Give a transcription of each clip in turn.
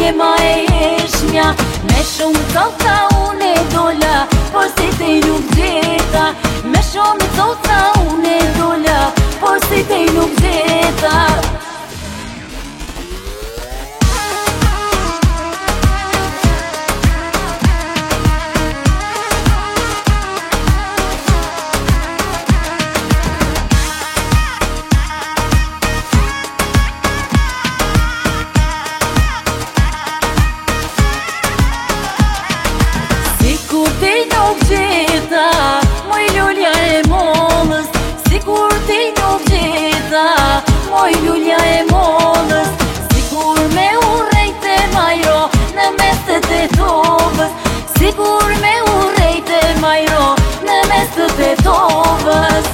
ma e eshmja. Me shumë coca unë e dola, por si te nuk gjeta. Me shumë coca unë e dola, por si te nuk gjeta. Sikur ti nuk gjeta, moj lulja e mollës. Sikur ti nuk gjeta, moj lulja e mollës. Sikur me urrejt e majro në mes të tetovës. Sikur me urrejt e majro në mes të tetovës.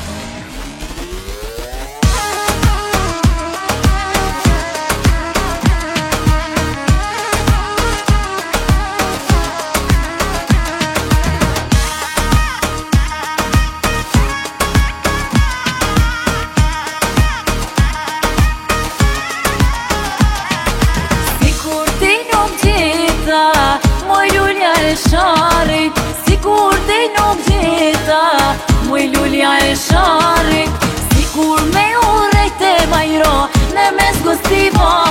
Moj lulja e sharit, sikur ti nuk gjeta. Moj lulja e sharit, sikur me urrejt e majro në mes gostiva.